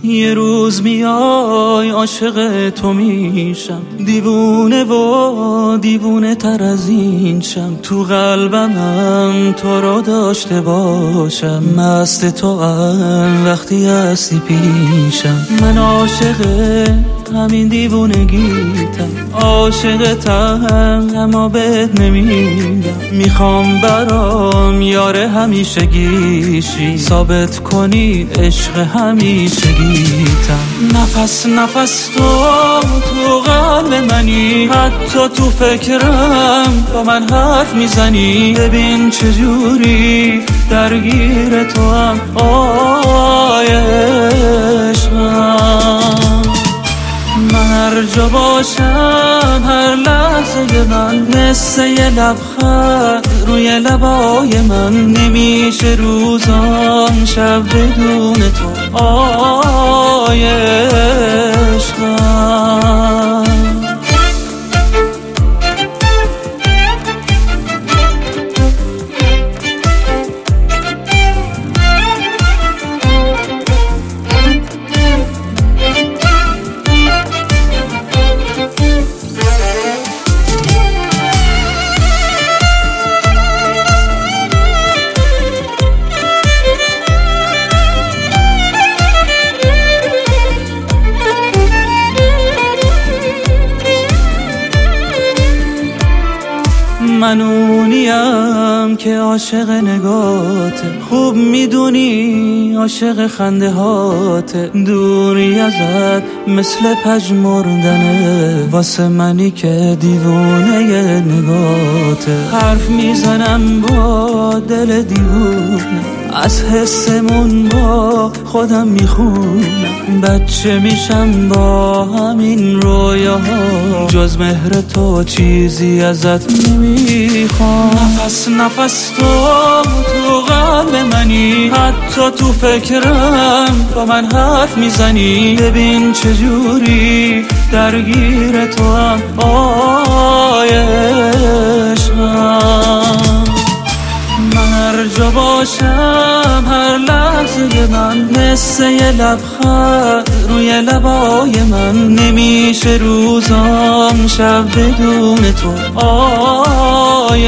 یه روز میای عاشق تو میشم، دیوونه و دیوونه تر از این شم. تو قلبم تو رو داشته باشم، مست تو هم وقتی هستی پیشم. من عاشق همین دیوونگیتم، عاشقتم اما بهت نمیدم. میخوام برام یاره همیشگیشی، ثابت کنی عشق همیشگیتم. نفس نفس تو قلب منی، حتی تو فکرم با من حرف میزنی. ببین چجوری درگیر تو هم عشقم. من هر جا باشم هر لحظه من مثل یه لبخند روی لبای من. نمیشه روزان شب بدون تو عشقم. من اونیم که عاشق نگاته، خوب میدونی عاشق خنده هاته. دوری ازت مثل پژمردنه، واسه منی که دیوونه نگاته. حرف میزنم با دل دیوونه، از حسمون با خودم میخونم. بچه میشم با همین رویاها، جز مهر تو چیزی ازت نمیخوام. نفس نفس تو قلب منی، حتی تو فکرم با من حرف میزنی. ببین چجوری درگیر تو هم عشقم. من هر جا باشم هر لحظه من مثل یه لبخند روی لبای من. نمیشه روزام شب بدون تو